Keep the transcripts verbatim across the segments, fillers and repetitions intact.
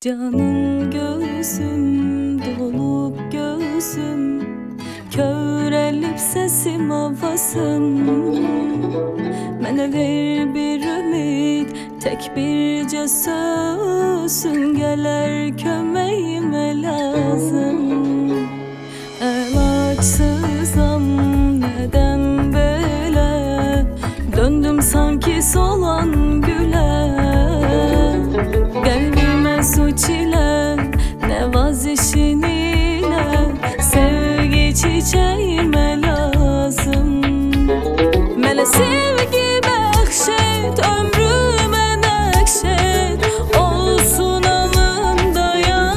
Canım gözüm, dolup gözüm, körelip sesim avasım. Mənə ver bir ümid, tek bircə sözün, gələr köməyimə lazım. Əlacsızam, nədən belə, döndüm sanki solan gülə. Qəlbimə su çilən, nəvazişin ilə, sevgi çiçəyimə lazım. Mənə sevgi bəxş et, ömrümə nəqş et, olsun alında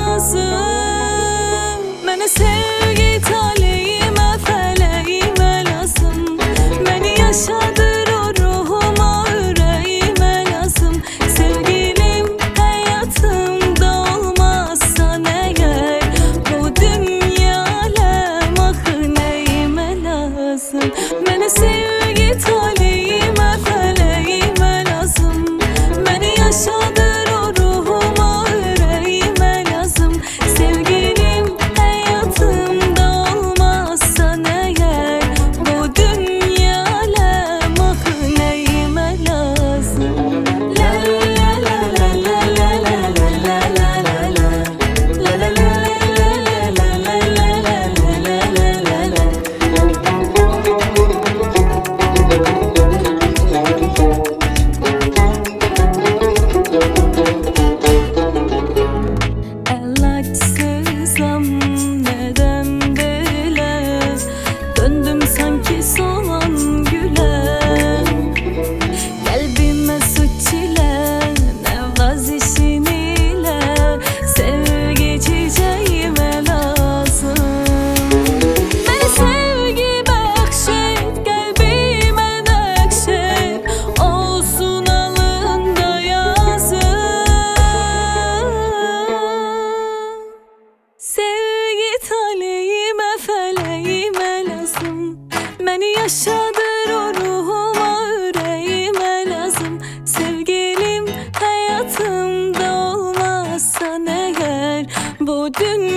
yazım. Mənə sevgi taleyimə, fələyimə lazım. Məni yaşadır o ruhuma, ürəyimə lazım. Sevgilim həyatımda olmazsan əgər, bu dünya aləm axı nəyimə lazım. Mənə sevgi taleyimə, fələyimə lazım. Məni yaşadır o ruhuma, ürəyimə lazım. Sevgilim həyatımda olmazsan əgər, bu dünya aləm axı nəyimə lazım. La la la la la la la la la la la la. La la la la la la la la la la la la. Əlacsızam, nədən belə, döndüm sanki solan gülə. Qəlbimə su çilən, nəvazişin ilə, sevgi çiçəyimə lazım. Mənə sevgi bəxş et, qəlbimə nəqş et, olsun alında yazım. Sevgi taleyimə, fələyimə lazım. Məni yaşadır o ruhuma, ürəyimə lazım. Sevgilim həyatımda olmazsan əgər, bu dünya